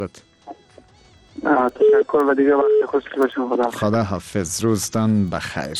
تشکر و دیگه وقت خوش باشم. خدا حافظ. روزتان بخیر.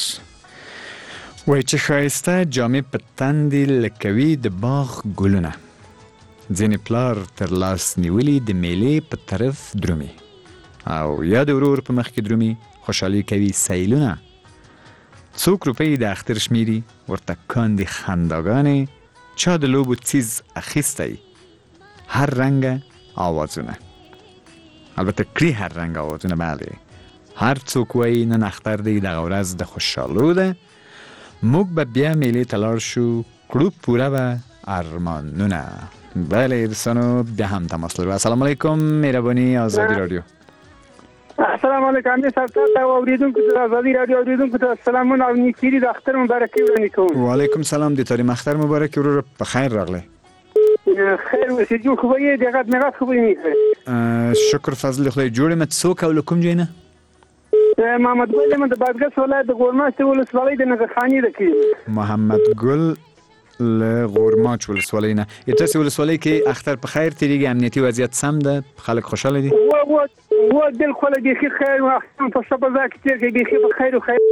وای چه خایسته جامې په تندې لکوي د باغ ګلونه. ځینې پلار تر لاس نیولي د میلې په طرف درومي او یا د ورور په مخ کې درومي خوشحالي کوي سیلونه. څوک روپۍ د اختر شمیري ورته کاندي خنداګانې. چا د لوبو څیز اخیستی هر رنګ آوازونه. البته کړي هر رنګ آوازونه. بله هر څوک وایي نن اختر دی دغه ورځ د خوشحالو ده. موږ به بیا میلې ته لاړ شو کړو پوره به ارمانونه. بله دوستانو بیا هم تماس لرو. السلام علیکم مهربانی آزادی رادیو. السلام علیکم سرکار ته اوریدونکو ته آزادی رادیو اوریدونکو ته سلامونه او نیکیری د اختر مبارکي وړاندې کوم. وعلیکم سلام د تاریم اختر مبارک ورور په خیر راغلی. خیر اوسې جو خو یې دغه مغه خو نه شکر فضل خدای جوړ مت څوک او کوم جینه محمد ګل من د بادغیس ولایت د غورماچ ولسوالۍ د نغخانی د کې. محمد ګل له غورماچ ولسوالۍ نه. تاسو ولسوالۍ کې اختر په خیر تیریږي؟ امنیتي وضعیت سم ده؟ خلک خوشاله دي؟ و دل خو له دې خیر او په سبا ځکه چې دې په خیر او خیر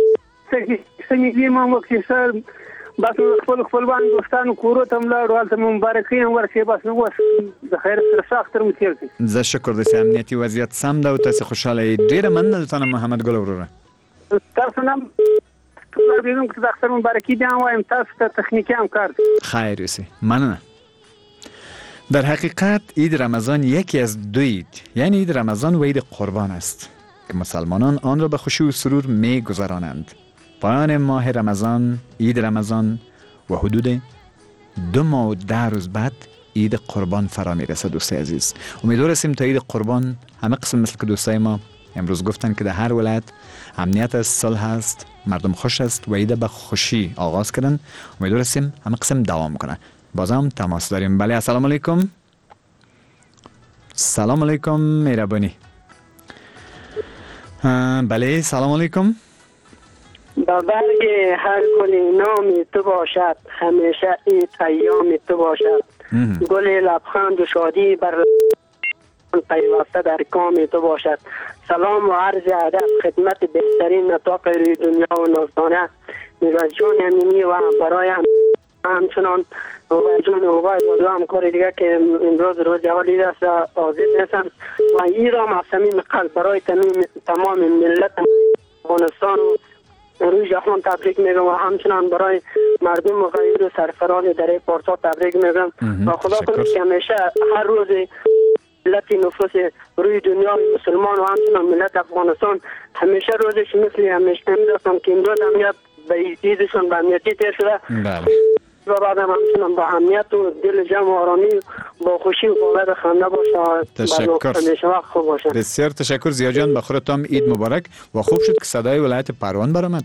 سمې ما وکړي سر بس خپلوان دوستانو کورو ته ملاړو حالت مبارکي هم ورکړي. بس نو د خیر سره اختر مو تیر کړي. زه شکر د امنیتي وضعیت سم ده او تاسو خوشاله یې. ډیره مننه تاسو محمد ګل وروره. تاسو نام بیرون که اختر مبارکی دیان وایم تاسو ته تخنیکی هم کار خیر اوسې. مننه. در حقیقت عید رمضان یکی از دو عید یعنی عید رمضان و عید قربان است که مسلمانان آن را به خشوع و سرور می گذرانند. پایان ماه رمضان عید رمضان و حدود 2 ماه و 10 روز بعد عید قربان فرا می رسد. دوستای عزیز امیدوار هستیم تا عید قربان همه قسم مثل که دوستای ما امروز گفتن که در هر ولایت امنیت است، صلح است، مردم خوش است و عید به خوشی آغاز کردن. امیدوار هستیم همه قسم دوام کنه. بازم تماس داریم. بله السلام علیکم. سلام علیکم مهربانی. بله سلام علیکم. با برگ هر گل نامی تو باشد همیشه عید ایام تو باشد. گل لبخند و شادی بر پیوسته در کام تو باشد. سلام و عرض ادب خدمت بهترین نطاق روی دنیا و نازدانه میرجان امینی و برای همچنان جون اوبای و همکار دیگه که امروز روز جوالی است آزاد هستن و ایران از صمیم قلب برای تمام ملت افغانستان روی جهان تبریک میگم و همچنان برای مردم مغیر و سرفراز در پارسا تبریک میگم و خدا کنه که همیشه هر روز ملت نفوس روی دنیا مسلمان و همچنان ملت افغانستان همیشه روزش مثل همیشه میدونم که امروز امنیت به دیدشون به امنیتی تیر شده. بله و بعد همچنان با امنیت و دل جمع و آرامی با خوشی و باور خنده باشه. تشکر. همیشه وقت خوب باشه. بسیار تشکر زیا جان. به خودت هم عید مبارک و خوب شد که صدای ولایت پروان برآمد.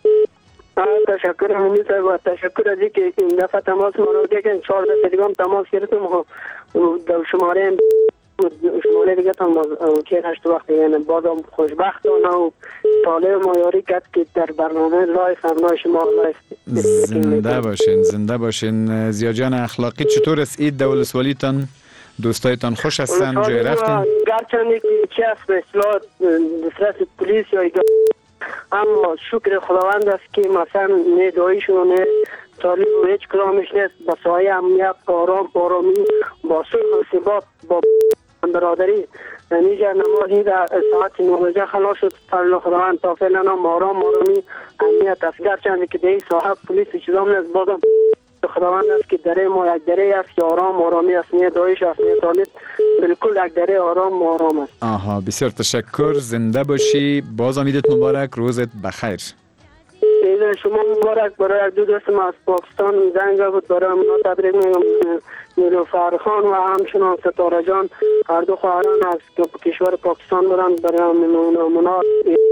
تشکر همین و تشکر از اینکه این دفعه تماس ما رو دیگه 4 دفعه دیگه هم تماس گرفتم و در شماره دیگه هم که هشت وقت یعنی بازم خوشبختانه و طالب مایاری کرد که در برنامه لایف هم شما لایف زنده باشین. زنده باشین. زیا جان اخلاقی چطور است عید دولسوالیتان؟ دوستایتان خوش هستن؟ جای رفتن؟ گرچنده که چه است به اصلاح دسترس پلیس یا اما شکر خداوند است که مثلا نه دایشون نه طالب و هیچ کلامش نیست با سایه امنیت آرامی با صلح و ثبات با برادری نیجا نمازی در ساعت 9 خلاص شد. فضل خداوند تا فعلا آرامی امنیت است. گرچنده که در صاحب پلیس چیزام نیست بازم خداوند است که دره ما یک دره است که آرامی است. نه دایش است نه طالب بالکل یک دره آرام است. آها بسیار تشکر. زنده باشی. بازم عیدت مبارک. روزت بخیر. عید شما مبارک. برای دو دوست ما از پاکستان زنگ بود برای ما تبریک میگم نیلوفر خان و همچنان ستاره جان هر دو خواهران از کشور پاکستان بودن برای منار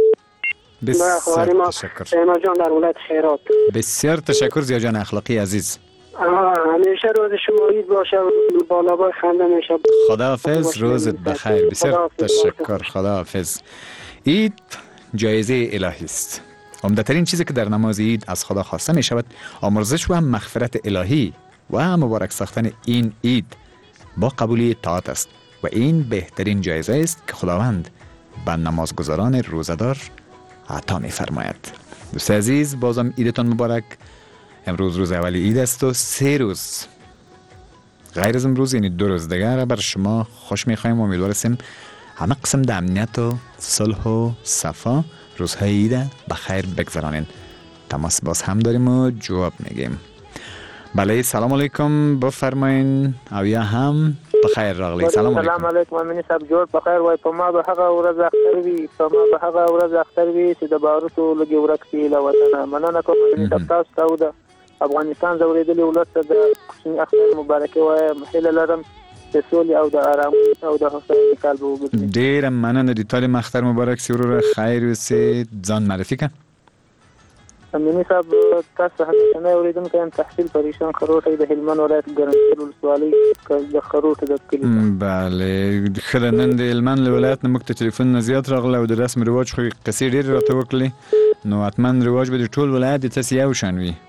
بسیار تشکر. اینا جان در ولایت خیرات. بسیار تشکر زیا جان اخلاقی عزیز. همیشه روز شما عید باشه بالا با خنده میشه. خداحافظ. روزت بخیر. بسیار تشکر. خداحافظ. عید جایزه الهی است. عمده‌ترین چیزی که در نماز عید از خدا خواسته می شود آمرزش و مغفرت الهی و مبارک ساختن این عید با قبولی طاعت است و و این بهترین جایزه است که خداوند به نمازگزاران روزدار عطا می‌فرماید. دوست عزیز، بازم عیدتان مبارک. امروز روز اولی عید است و 3 روز غیر از امروز، یعنی 2 روز دیگر بر شما خوش می‌خوایم و امیدوار هستیم همه قسم د امنیت و صلح و صفا روزهای عید به خیر بگذرانین. تماس باز هم داریم و جواب میگیم. بله، سلام علیکم، بفرمایین. او یا هم بخیر راغلی. سلام علیکم. سلام علیکم. امین صاحب جوړ بخیر وای. په ما به هغه ورځ اختر وي چې د باروتو لږ ورک شي له وطنه. مننه کوم امین صاحب تاسو ته د افغانستان زوریدلي ولس ته د کوچني اختر مبارکي وایم. هیله لرم چې سولې او د آرام او د هوساینې کال به وګرځي. ډېره مننه. د تال اختر مبارک سی وروره. خیر اوسې. ځان معرفي کړه. امینی صاحب تاسو همیشنه اوریدونکو یم. تحصیل پریشان خروټی د هلمند ولایت ګرمسیر ولسوالۍ د خروټ د کلي. بله، ښه ده. نن د هلمند ولایت نه موږ ته تلیفونونه زیات راغله او د رسم رواج خو قصې ډېرې راته وکړلې، نو حتما رواج به د ټول ولایت د تاسې یو شان وي.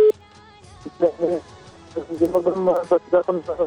زموږ هم دا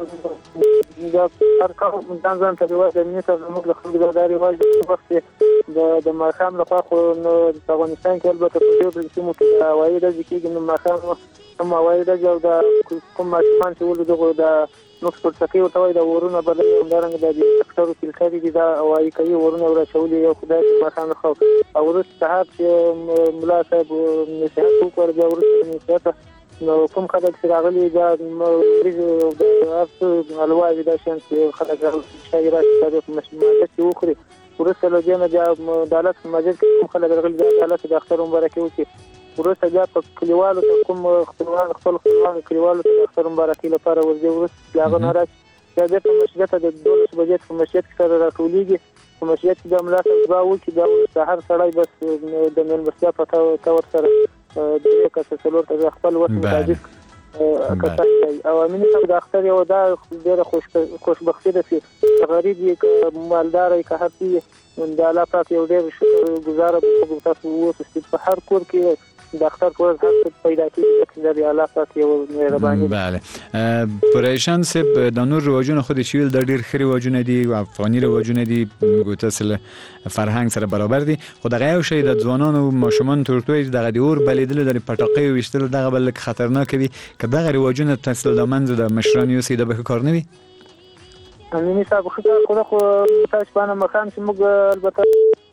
هر کار ځان ته رواج دی. امینی صاحب زموږ د خلکو دا رواج دی چې وخت د ماښام لخوا خو په افغانستان کې البته په ډېرو سیمو کې د هوایي ډزې کېږي. نو ماښام هم هوایي ډزې او د کوم ماشومان چې ولو دغو د نوکس پړسکۍ ورته وایي د اورونه بلوي، همدارنګه د ډاکټرو فلټرې دي دا هوایي کوي اورونه ورچولي یو خدای چې ماښام لخوا او وروسته سهار چې ملا صاحب نصیحت وکړ بیا وروسته نصیحت نو کوم خلک چې راغلي دا وریجې او د هر څه حلواوې دا شیان چې خلک راغلي شای راشي دا په مسجد کې وخوري. وروسته له دې نه بیا عدالت په مسجد کې کوم خلک راغلي دا عدالت د اختر مبارکي وکړي. وروسته بیا په کلیوالو ته کوم خپل کلیوالو ته د اختر مبارکي لپاره ورځي. وروسته له هغه نه راشي بیا بېرته مسجد ته د 12 بجې په مسجد کې سره راټولېږي. په مسجد کې بیا ملا صاحب دعا وکړي. بیا وروسته هر سړی بس د مېلمستیا په طور سره درې کسه څلور کسه خپل وخت مطابق کسان کوي. او امین صاحب د اختر یو دا ډېره خوشبختي ده چې غریب یې که مالدار یې که هر څه یې د الله پاک یو ډېر شکر ګزاره تاسو واوسئ. په هر کور کې د اختر پر ورځ هر څه پیدا کېږي چې د الله پاک یو مهرباني. بله، پریشان صاحب د نور رواجونه خو د شیول د ډېر ښه رواجونه دي او افغاني رواجونه دي، ګوته سره فرهنګ سره برابر دي. خو دغه یو شی د ځوانانو ماشومان تورتوی دغه د اور بلیدل د پټاقۍ ویشتل دغه بل خطرناک وي. که دغه رواجونه تاسو د منځ د مشران یو سي د به کار نه وي. امینی صاحب خو تاسو باندې مخام چې موږ البته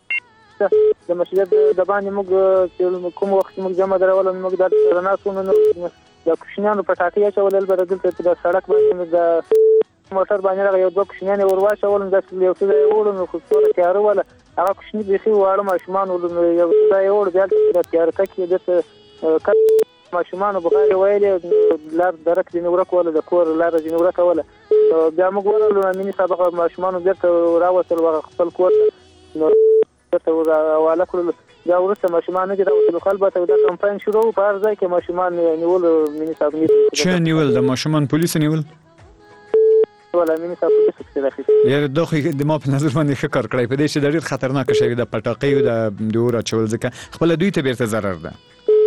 د مسجد د باندې موږ کوم وخت موږ جمع درول موږ د رناسونو د کوشنیانو پټاقۍ اچول البته دلته د سړک باندې د موټر باندې یو دوه کوشنیان ورواچول د یو څه وړو نو خو څوره تیار ولا هغه کوشنی بيخي واړه ماشومان ول یو څه یو ور بیا د تیار ککې د ماشومان بغیر ویلې لار درک دي نور کول د کور لار دي نور کول بیا موږ ورلو امینی سابقه ماشومان بیرته راوصل خپل کور نو ته والا کول دا ورته ماشومان کې دا وصل خلبته د کمپاین شروع په هر ځای کې ماشومان نیول مینی صاحب چې نیول د ماشومان پولیس نیول ولا مینی صاحب پولیس کې راخي یاره دوه د ما په نظر باندې ښه کار کړی په دې چې ډېر خطرناک شی د پټاقۍ او د دورا چول ځکه خپل دوی ته بیرته ضرر ده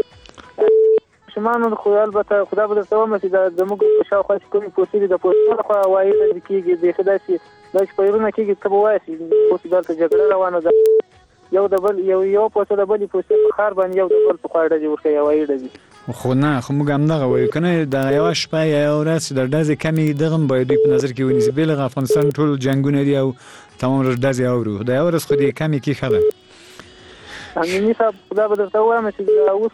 شمانو خو البته خدا به درته وایم چې د موږ په شاوخوا چې کومې پوسټې د پوسټونو خو وایي کېږي د خدای چې دا چې پیرونه کېږي ته به وایي چې اوس دلته جګړه روانه ده یو د بل یو پوسټ د بلې پوسټې په خار باندې یو د بل په خوا ډزې ورکوي هوایي ډزې خو نه خو موږ همدغه وایو که نه د یوه شپه یا یوه ورځ چې د ډزې کمې دغه هم باید دوی په نظر کې ونیسي بېلغ افغانستان ټول جنګونه دي او تمام ورځ ډزې اورو د یوه ورځ خو دې کمې کې ښه ده امیني صاحب خدا به درته ووایم چې اوس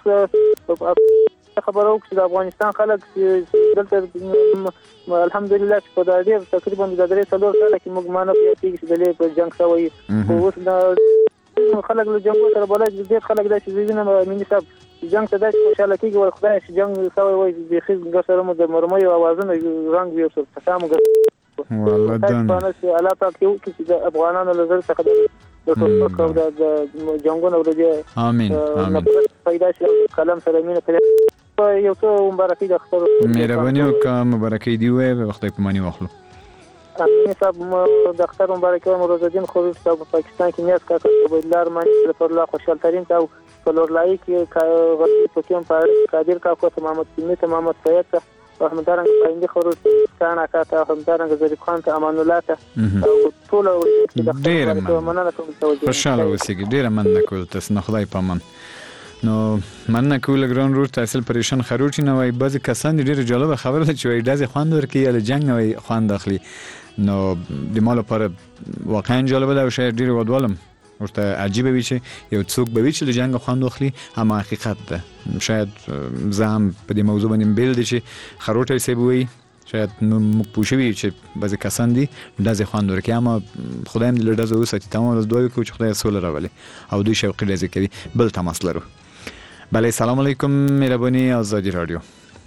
خبره وکړو چې د افغانستان خلک دلته الحمدلله چې په دا ډېر تقریبا د 3-4 کاله کې موږ مانه پوهه کېږي چې د لوی په جنګ شوی خو اوس خلک له جنګو سره بلد ډېر خلک دا چې وینم امیني صاحب جنګ ته داسې خوشحاله کېږي وایي خدای چې جنګ شوی وایي بیخي سره مو د مرمیو اوازونه رنګ وي ورسره پټام والله دن الله پاک یو چې د افغانانو له زړه څخه د ټوپک او د جنګونو ورځې امين امين پیدا شي کلام سره مینه یو څه مبارکي د اختر مهرباني وکړه مبارکي دی وای وخت په مانی واخلو امین صاحب د اختر مبارکي روز الدین خو په پاکستان کې نیاز کا عبدالله رحماني پر الله خوشحال ترين تا په لور لای کې غلطي پکې په قادر کا کو محمد سیمه محمد سید او همدارنګه پاینده خروج کان اکاته همدارنګه ظریف خان ته امان الله ته او ټول ډیر مننه کوم توجه خوشاله اوسئ ډیر مننه کول تاسو نه خدای پامان نو مننه کول ګران رور تحصیل پریشان خروچی نه وای بعضی کسان ډیر جالب خبره ده چې وای دازې خوان ورکی یا جنگ نه وای خوان داخلي نو د مال پر واقعا جالب ده او شاید ډیر ودوالم ورته عجیبه وي چې یو څوک به وي چې د جنگ خوان داخلي اما حقیقت ده شاید زم په دې موضوع باندې بیل دي چې خروټه سی بوي شاید نو پوښوي چې بعضی کسان دي دازې خوان ورکی اما خدایم دې دازې وساتي تمام از دوی کو چې خدای سول راولي او دوی شوق دې کوي بل تماس لرو بله سلام علیکم مهربانی آزادی رادیو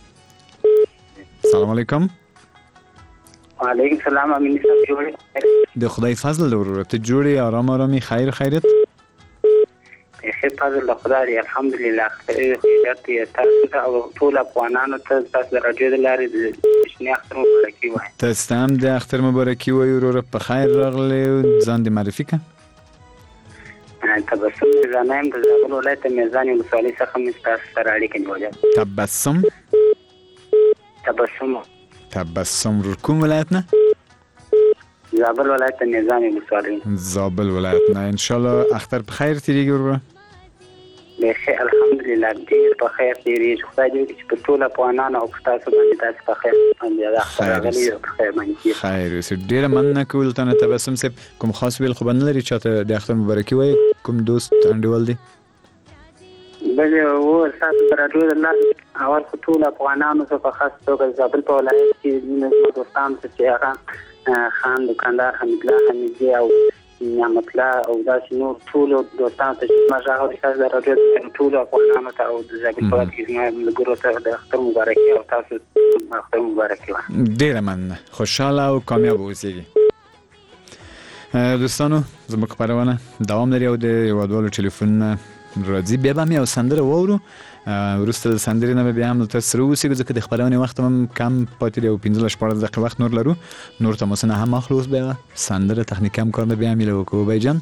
سلام علیکم وعلیکم السلام امین صاحب جوړ د خدای فضل ورور ته جوړي آرام آرامي خیر خیرت خیر فضل خدای الحمدلله خیرت تاسو او ټول افغانانو ته تاسو د رادیو د لارې د شنه اختر مبارکي وایي تاسو هم د اختر مبارکي وایي ورور په خیر راغلی ځان دې معرفي کړه تبسم زنایم د زابل ولایت میزان ولسوالۍ څخه مې تاسو سره اړیکه نیولې تبسم ور کوم ولایت نه زابل ولایت میزان ولسوالۍ زابل ولایت نه ان شاء الله اختر په خیر تیریږي ورور بخیر الحمدلله ډیر په خیر تیریږي خدای دې چې په ټول افغانانو او تاسو باندې تاسو په خیر باندې اختر غلي او خیر باندې خیر اوس ډیر مننه کول ته تبسم سپ کوم خاص ویل خو بنلري چې د اختر مبارکي وای کوم دوست انډیوال دی بل او تاسو راډیو د الله اول ټول افغانانو څخه خاص توګه زابل په ولایت کې موږ دوستان چې هغه خان دکاندار حمید الله حمیدی او نعمت الله او داسې نور ټول دوستان ته چې ما راغلي تاسو د راډیو ټول افغانانو ته او د زابل په ولایت کې زما ګورو ته د اختر مبارکي او تاسو اختر مبارکي ډیر مننه خوشاله او کامیاب اوسئ دوستانو زموږ خبرونه دوام لري او د یوادوالو ټلیفون راځي بیا به مې یو سندره واورو وروسته د سندرې نه بیا هم تاسو سره اوسئ ځکه د خبرونې وخت هم کم پاتې دی او 15-14 دقیقې وخت نور لرو نور تماسونه هم اخلو بیا سندره تخنیک هم کار نه بیا میله وکړو بای جان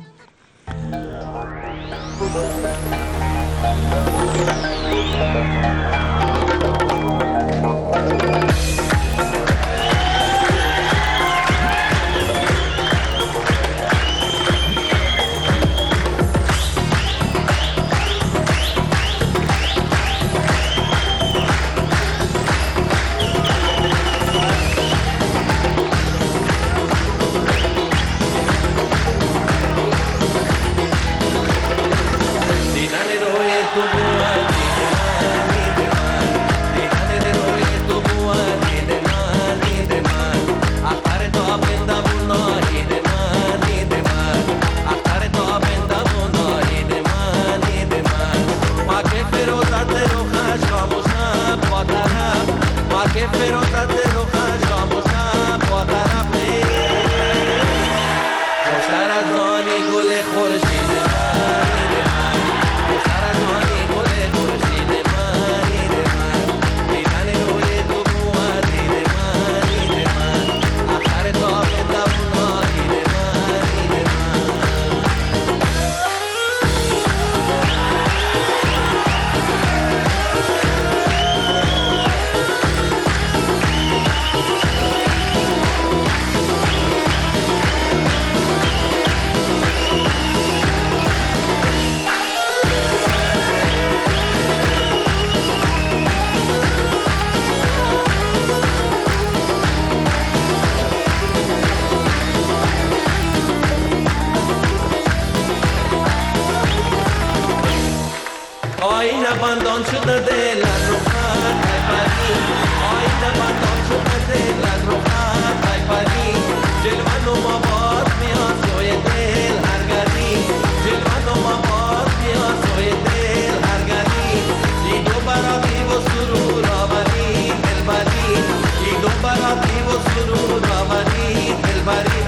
abandon شده دل از روحت بپری آین abandon شده دل از روحت بپری جلوان و مباد میاد سوی دل هرگردی جلوان و مباد میاد سوی دل هرگردی دیدو براتی و سرور آوری دلبری دیدو براتی و سرور آوری دلبری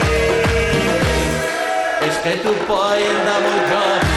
عشق تو پاینده و جا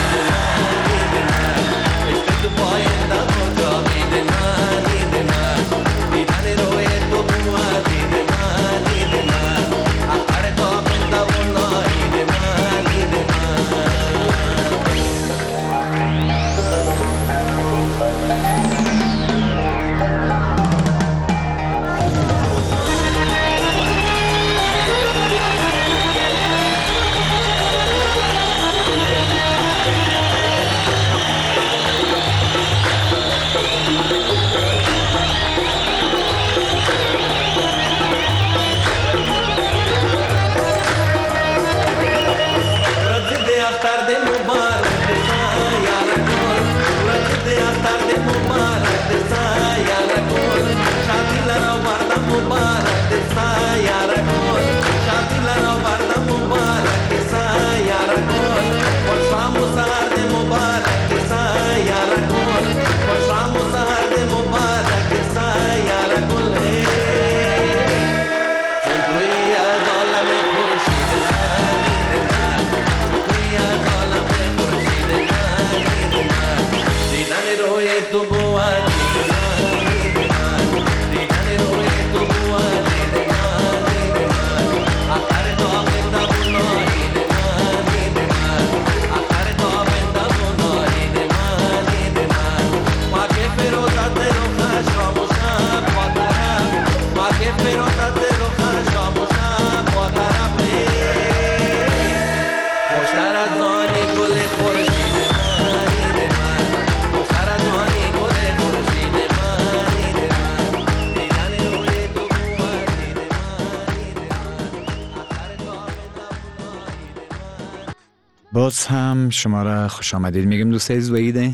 اختر ده مبارک دسا یارا کن ورځ دې اختر ده مبارک دسا یارا کن شادي لرا ورته مبارک دسا یارا کن شادي لرا ورته مبارک دسا یارا کن خوش شام و سحر ده مبارک دسا یارا کن خوش شام و سحر ده مبارک دسا یارا کن tu boa باز هم شما را خوش آمدید میگیم دوست عزیز و عید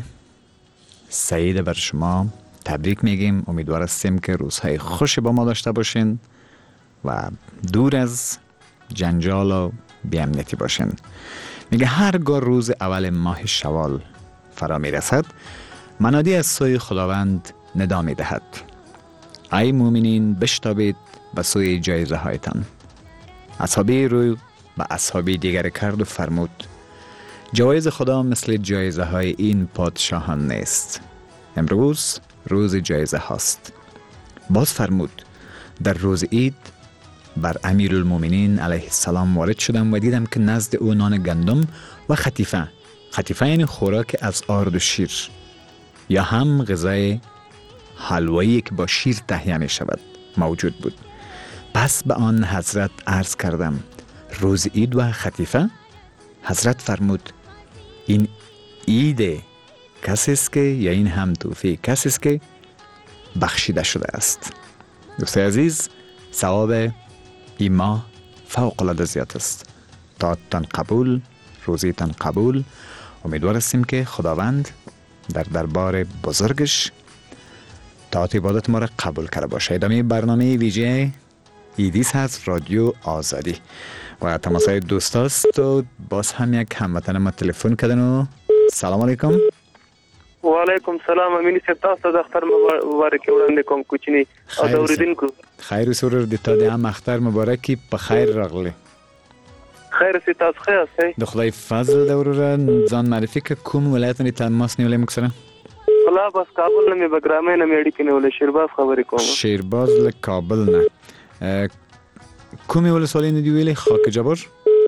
سعید بر شما تبریک میگیم. امیدوار هستیم که روزهای خوشی با ما داشته باشین و دور از جنجال و بی‌امنیتی باشین. میگه هرگاه روز اول ماه شوال فرا میرسد منادی از سوی خداوند ندا میدهد ای مومنین بشتابید به سوی جایزه هایتان. اصحابی روی و اصحابی دیگر کرد و فرمود جوایز خدا مثل جایزه های این پادشاهان نیست. امروز روز جایزه هاست. باز فرمود در روز عید بر امیرالمومنین علیه السلام وارد شدم و دیدم که نزد او نان گندم و خطیفه یعنی خوراک از آرد و شیر یا هم غذای حلوایی که با شیر تهیه می شود موجود بود. پس به آن حضرت عرض کردم روز عید و خطیفه؟ حضرت فرمود این عید کسی است که یا این هم توفیق کسی است که بخشیده شده است. دوست عزیز ثواب این ماه فوق العاده زیاد است. طاعتتان قبول، روزیتان قبول. امیدوار هستیم که خداوند در دربار بزرگش طاعت عبادت ما را قبول کرده باشه. ادامه برنامه ویژه ایدیس هست رادیو آزادی و تماسای دوست هست و باز هم یک هموطن ما تلفن کردن و سلام علیکم. و علیکم سلام. امینی صاحب تاسو د اختر مبارک وړاندې کوم کوچنی او د اوریدونکو خیر سرور د تا د هم اختر مبارکی په خیر راغلی. خیر سي تاسو ښه یاست؟ د خدای فضل د وروره ځان معرفي که کوم ولایت نه تماس نیولې موږ سره؟ والله بس کابل نه مې بګرامې نه مې اړیکې نیولې. شیرباز خبرې کوم. شیرباز له کابل نه. کومې ولسوالۍ نه دی ویلې؟ خاک جبر؟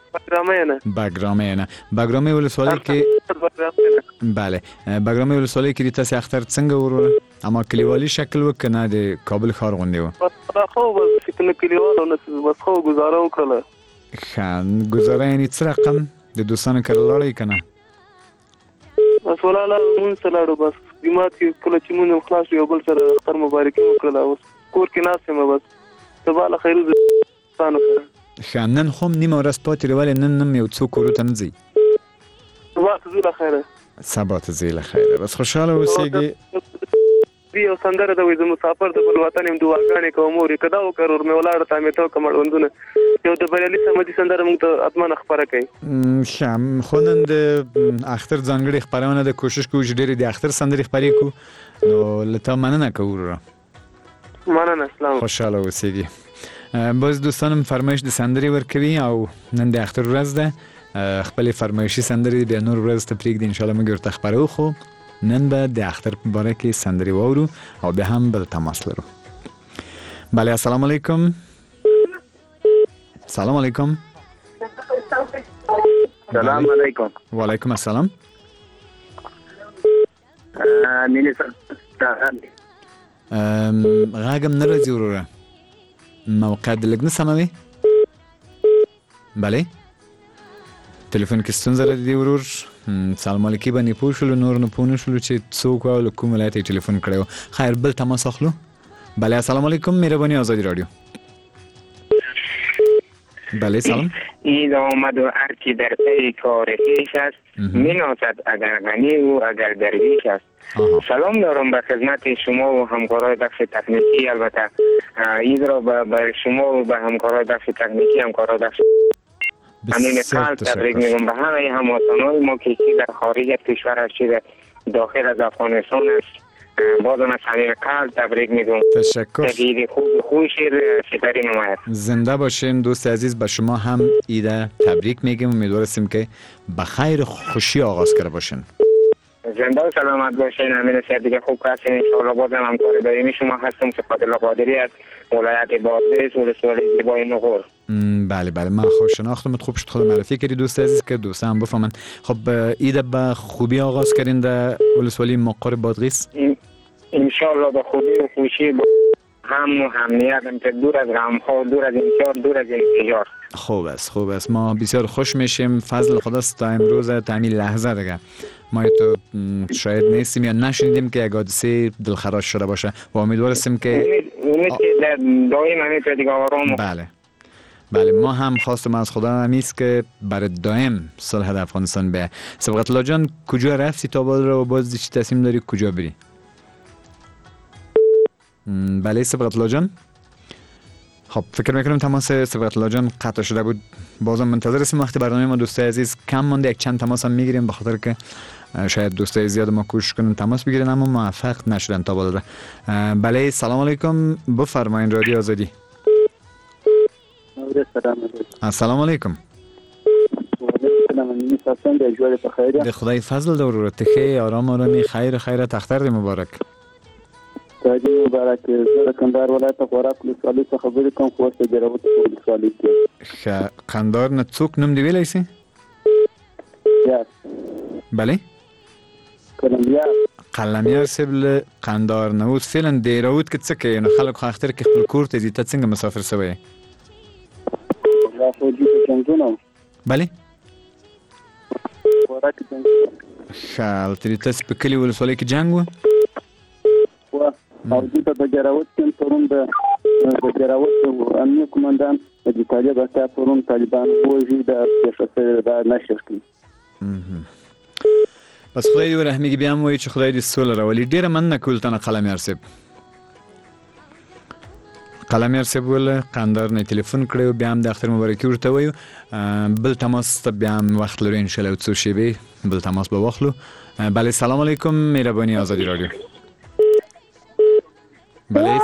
بګرامې ولسوالۍ کې بله بګرامې ولسوالۍ کې د تاسې اختر څنګه وروره؟ اما کلیوالي شکل و که نه د کابل ښار غوندې و؟ خو بس نه کلیوال نه بس خو گزاره وکړله. ښه گزاره یعنې څه رقم د دوستانو کره لاړئ که نه؟ بس ولاړه مونځ ته لاړو. بس جومات کې کله چې مونځ خلاص یو بل سره اختر مبارکي وکړله. اوس کور کې ناست یم. بس سبا له خیر دوستانو سره. ښه نن خو هم نیمه ورځ پاتې دی ولې نن یو څوک کورو ته نه ځئ؟ سبا ته ځو له خیره. سبا ته ځئ له خیره. بس خوشحاله اوسېږئ. یو سندره ده وایي زه مسافر د بل وطن یم دعاګانې کوم مورې که دا وکړ ور مې ولاړه تا مې تو که مړوندونه یو د بریالي صمدي سندره موږ ته حتما خپره کوي. ښه خو نن د اختر ځانګړې خپرونه ده. کوشش کوو چې ډېرې د اختر سندرې خپرې کړو نو له تا مننه کوو وروره. مننه. اسلام. خوشحاله اوسېږئ. باز دوستانم فرمایش د سندرې ورکوي او نن د اختر ورځ ده. خپلې فرمایشي سندرې بیا نور ورځ ته پرېږدي انشاءالله موږ ورته خپرو. خو نن به د اختر په باره کې سندرې واورو او بیا هم به تماس لرو. بله السلام علیکم. سلام علیکم. سلام علیکم. و علیکم السلام. مینې سره غاګم نه راځي وروره. موقع د لږ نه سموي؟ بله تلیفون کې ستونزه لري ورور. سلام علیکي باندې پوه شولو نور نه پوه نه شولو چې څوک و او له کوم ولایت یې تلیفون کړی و. خیر بل تماس اخلو. بله السلام علیکم. مهرباني آزادی رادیو. بله سلام. اید آمد و هرچی در پی کار خویش است میناسد اگر غنی و اگر درویش است. سلام دارم به خدمت شما و همکارای بخش تکنیکی. البته اید را به شما و به همکارای بخش تکنیکی، همکارای بخش همین قلب تبریک میگم. به همه هموطنان ما که در خارج از کشور است، داخل از افغانستان است، بازم از همین قلب تبریک میگم. تشکر. عید خوش سپری نماید. زنده باشین دوست عزیز. به شما هم عید تبریک میگم. امیدوارم که به خیر و خوشی آغاز کرده باشین. زنده و سلامت باشین. همین سر دیگه خوب هستین ان شاء الله. بازم همکار دائمی شما هستم. صفات الله قادری از ولایت بادغیس ولسوالی زیبای نغور. بله من خوش شناختمت. خوب شد خود معرفی کردی دوست عزیز که دوستان بفهمن. خب عید به خوبی آغاز کردین در ولسوالی مقر بادغیس؟ ان شاء الله به خوبی و خوشی، هم و امنیت، دور از غم ها، دور از انتظار، دور از انتظار. خوب است. ما بسیار خوش میشیم. فضل خداست تا امروز تا همین لحظه دیگه ما تو شاید نیستیم یا نشنیدیم که یک حادثه دلخراش شده باشه و امیدواریم که امید که دائم همین دیگه آرام. بله ما هم خواستم از خدا همیست که برای دائم صلح در افغانستان به. صبغت الله جان کجا رفتی تا بعد رو باز چی تصمیم داری کجا بری؟ بله صبغت الله جان. خب فکر میکنم تماس صبغت الله جان قطع شده بود. بازم منتظر هستیم وقتی برنامه ما دوستای عزیز کم مونده یک چند تماس هم میگیریم، به خاطر که شاید دوستای زیاد ما کوشش کنن تماس بگیرن اما موفق نشدن تا بالا. بله سلام علیکم، بفرمایید رادیو آزادی. السلام علیکم. ده خدای فضل دور رو تخی آرامی خیر تختر دی مبارک. تاجی مبارک. زه کندهار ولایت غورک ولسوالۍ څخه خبرې کوم. خو اوس د جراوت ولسوالۍ کې. قندهار نه څوک نوم دی ویلی سي؟ بله قلمیار صاحب له قندهار نه. اوس فعلا د جراوت کې څه کوي؟ نو خلک خو اختر کې خپل کور ته ځي، ته څنګه مسافر شوی؟ بله هلته تاسې په کلي ولسوالۍ کې جنګ و؟ او دلته د جراوت کې پرون د جراوت امنیه قومندان د طالب اتا پرون طالبان وژي د پیښه د نشر کړي. بس خدای دې ورحمېږي. بیا هم وایي چې خدای دې سوله راولي. ډېره مننه کولتنه قلمیار صاحب. قلمیار صاحب ول قندهار نه تلیفون کړی و، بیا هم د اختر مبارکي ورته وایو. بل تماس ته بیا هم وخت لرو ان شاء الله. څو شیبې بل تماس به واخلو. بله سلام علیکم. مهرباني آزادی رادیو. بله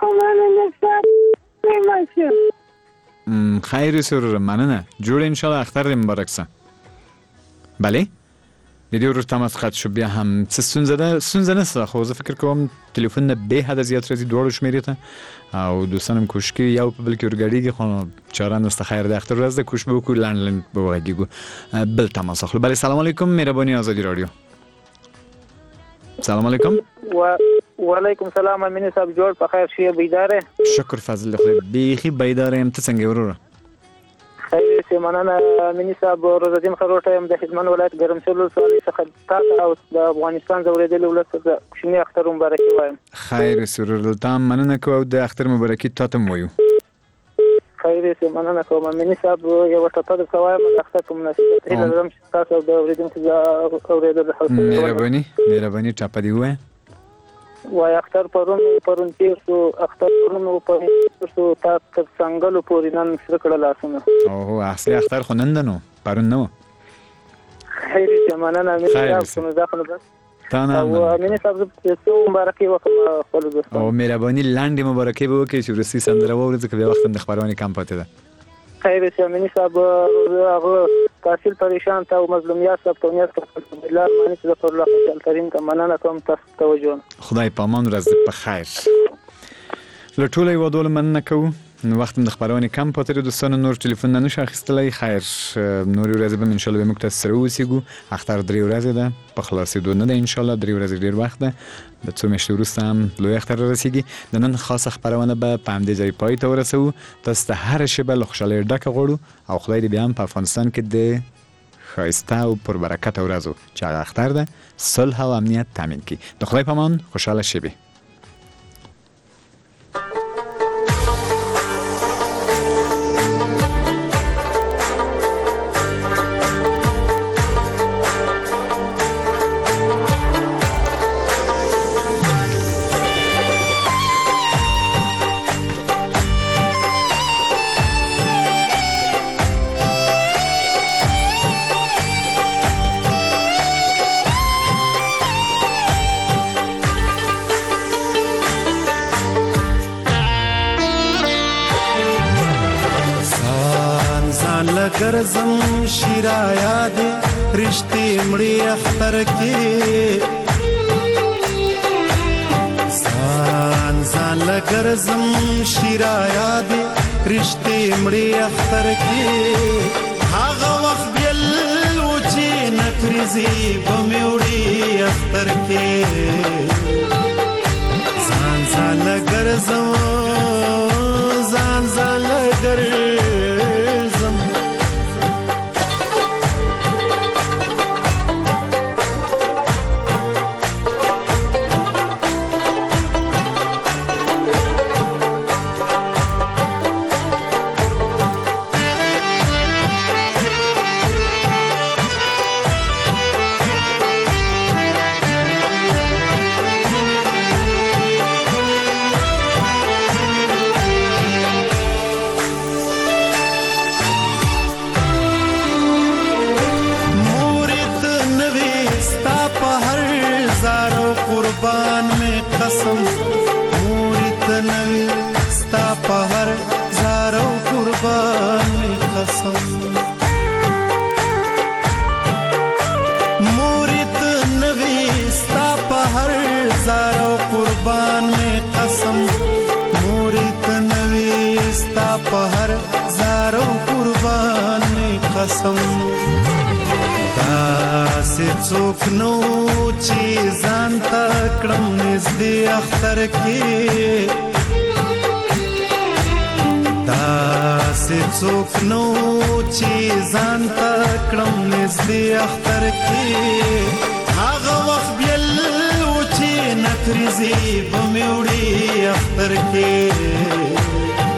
خیر سرور مننه. جوړ ان شاء الله اختر دې مبارک شه. بله د دې ورور تماس قطع شو. بیا هم څه ستونزه نشته خو زه فکر کوم تلیفون نه به حد زیات راځي دواړو شمیرې ته او دوستانم کوشش کوي یو په بل کې ورګډېږي خو چاره نشته. خیر د اختر ورځ ده کوشش به وکړو لنډ به وغږېږو. بل تماس اخلو. بله سلام علیکم. مهرباني آزادی رادیو. سلام علیکم. وعلیکم سلام. امین صاحب جوړ په خیر شي بیداره؟ شکر فضل خدای بیخي بیداره یم. ته څنګه وروره؟ خیر سي مننه امین صاحب. روزالدین خروټه یم د خدمت ولایت ګرمسیر ولسوالۍ څخه تاسو او د افغانستان زوریدلي ولس ته کوچنی اختر مبارکي وایم. خیر سرور تام مننه کوم د اختر مبارکي تاسو ته وایو. خیر سي مننه کوم امین صاحب. یو ټاټه د سوایم د اختر کوم نصیحت لرم چې تاسو د اوریدونکو اوریدل حوصله مهرباني ټاپه دی وای. وای اختر پرون تیر سو اختر پرون سو تا تر څنګه پورې نن سره کړه لاسونه. اوه اصلي اختر خو نن نو پرون نو. خیر سي مننه امین صاحب. نو ځکه بس تانه او امین صاحب ته مبارکي وکړه خپل دوستانو. او مهرباني لاندې مبارکي به وکړي چې ورسي سندره وورځي که بیا وخت د خبرونه کم پاتې ده. خیر سي امین صاحب. هغه تحصیل پریشان ته او مظلومیت صاحب ته نیت کوم بلار معنی چې پر الله تعالی کریم ته مننه کوم. تاسو توجه. خدای په امان ورځ په خیر. له ټولو یو ډول مننه کوو. نو وخت د خبرونه کم پاتې دوستانو نور ټلیفون نه نشه اخیستلای. خیر نور ورځ به ان شاء الله به موږ تاسو سره اوسېږو. اختر 3 ورځې ده په خلاصېدو نه ده ان شاء الله. 3 ورځې ډیر وخت ده. د څو میاشتې وروسته هم لوی اختر رسیږي. د نن خاصه خبرونه به په همدې ځای پای ته ورسوو. تاسو ته هر شی به له خوشحالۍ ډکه غواړو او خدای دې بیا هم په افغانستان کې د ښایسته او پربرکته ورځو چې هغه اختر ده صلح او امنیت تامین کړي. د خدای په امان خوشحاله شئ. لګرزم شیرایا دې رشتې مړې اختر کې ځان لګرزم شیرایا دې رشتې مړې اختر کې هغه وخت بیل و چې نکریزي بمې وړي اختر کې ځان لګرزم ځان لګرزم قربان میں قسم مورت نوی ستا پہر زارو قربان میں قسم مورت نوی ستا پہر زارو قربان میں قسم مورت نوی ستا پہر زارو قربان میں قسم داسې څوک نو چې ځان ته کړم نږدې اختر کې داسې څوک نو چې ځان ته کړم نږدې اختر کې هغه وخت بیل و چې نکریزي بمې وړي اختر کې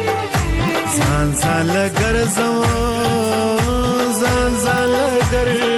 ځان لګرزم ځان لګرزم